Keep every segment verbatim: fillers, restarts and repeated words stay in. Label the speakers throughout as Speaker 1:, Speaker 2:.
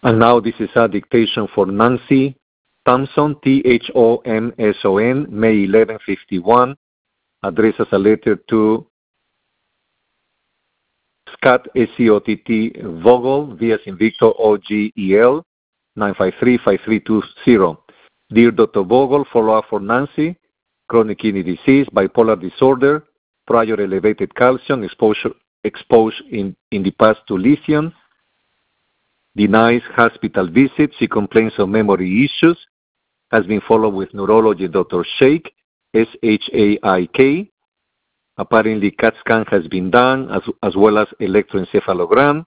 Speaker 1: And now this is a dictation for Nancy Thompson, T H O M S O N, May eleventh, fifty-one, addressed as a letter to Scott, S C O T T, Vogel, V as in Victor, O G E L, nine five three, five three two zero. Dear Doctor Vogel, follow-up for Nancy, chronic kidney disease, bipolar disorder, prior elevated calcium, exposure exposed in, in the past to lithium, denies hospital visits, she complains of memory issues, has been followed with neurology Doctor Shaik, S H A I K. Apparently, CAT scan has been done, as, as well as electroencephalogram.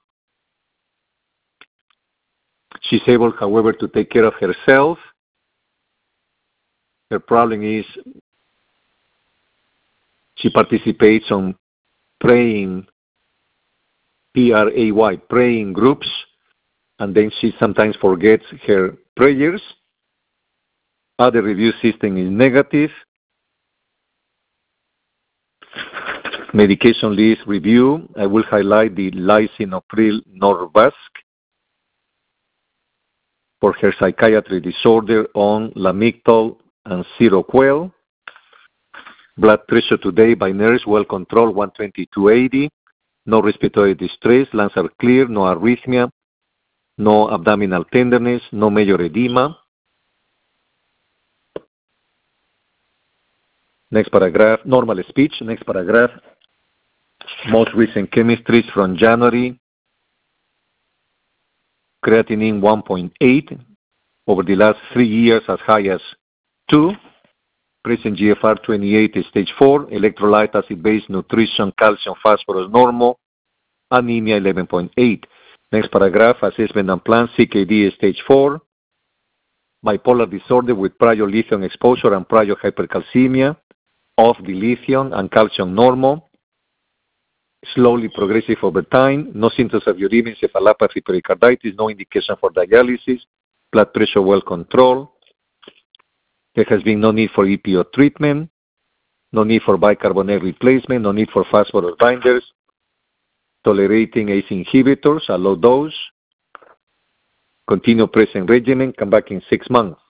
Speaker 1: She's able, however, to take care of herself. Her problem is she participates on praying, P R A Y, praying groups, and then she sometimes forgets her prayers. Other review system is negative. Medication list review. I will highlight the lisinopril Norvasc for her psychiatry disorder on Lamictal and Seroquel. Blood pressure today by nurse, well controlled, one twenty-two eighty. No respiratory distress, lungs are clear, no arrhythmia, no abdominal tenderness, no major edema. Next paragraph, normal speech. Next paragraph, most recent chemistries from January. Creatinine one point eight, over the last three years as high as two. Present G F R twenty-eight, stage four. Electrolyte, acid-base, nutrition, calcium, phosphorus, normal. Anemia eleven point eight. Next paragraph, assessment and plan, C K D, stage four. Bipolar disorder with prior lithium exposure and prior hypercalcemia. Off the lithium and calcium normal. Slowly progressive over time. No symptoms of uremia, encephalopathy, pericarditis. No indication for dialysis. Blood pressure well controlled. There has been no need for E P O treatment. No need for bicarbonate replacement. No need for phosphorus binders. Tolerating A C E inhibitors, a low dose. Continue present regimen. Come back in six months.